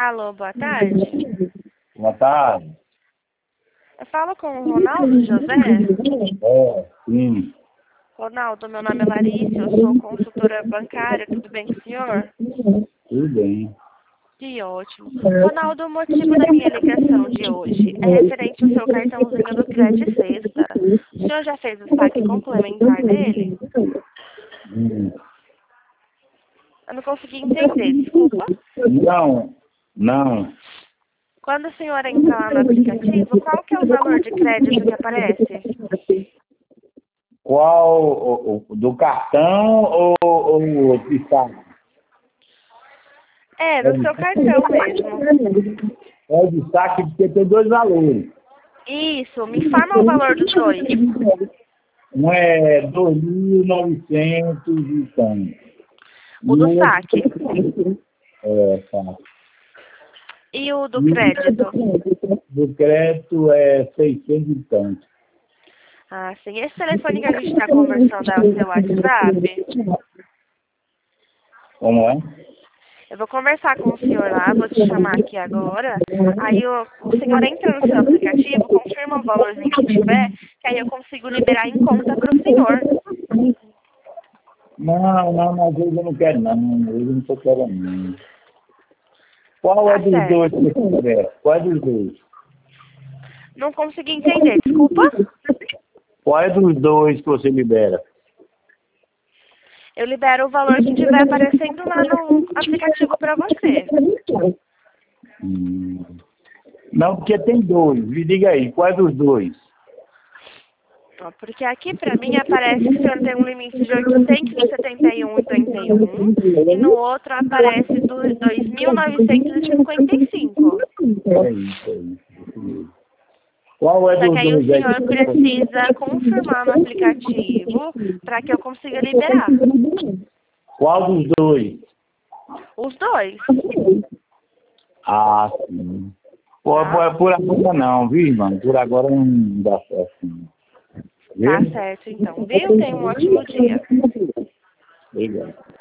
Alô, boa tarde. Boa tarde. Eu falo com o Ronaldo José. Sim. Ronaldo, meu nome é Larissa, eu sou consultora bancária, tudo bem com o senhor? Tudo bem. Que ótimo. Ronaldo, o motivo da minha ligação de hoje é referente ao seu cartãozinho do Crédito Sexta. O senhor já fez o saque complementar dele? Eu não consegui entender, desculpa. Não. Quando o senhor entra lá no aplicativo, qual que é o valor de crédito que aparece? Qual? Do cartão ou o outro que está? É, do seu cartão mesmo. É o destaque porque tem dois valores. Isso, me informa o valor dos dois. Um é 2.900 e tanto. O do saque. Tá. E o do crédito? Do crédito é 600 e tanto. Ah, sim. Esse telefone que a gente está conversando é o seu WhatsApp? Como é? Eu vou conversar com o senhor lá, vou te chamar aqui agora. Aí o senhor entra no seu aplicativo, confirma o valorzinho que tiver, que aí eu consigo liberar em conta para o senhor. Não, mas hoje eu não quero não. Hoje eu não estou querendo não. Qual é Tá dos certo. dois que você quer? Qual é dos dois? Não consegui entender, desculpa. Qual é dos dois que você libera? Eu libero o valor que tiver aparecendo lá no aplicativo para você. Não, porque tem dois. Me diga aí, qual é dos dois? Ó, porque aqui para mim aparece que o senhor tem um limite de 871,81 e no outro aparece 2.955. É isso. Qual é Só que dos aí o dois aí? senhor precisa confirmar no aplicativo para que eu consiga liberar. Qual dos dois? Os dois. Ah, sim. Por agora não, viu, irmão? Por agora não dá certo. Não. Tá Viu? certo, então. Viu? Tenha um ótimo dia. Obrigado.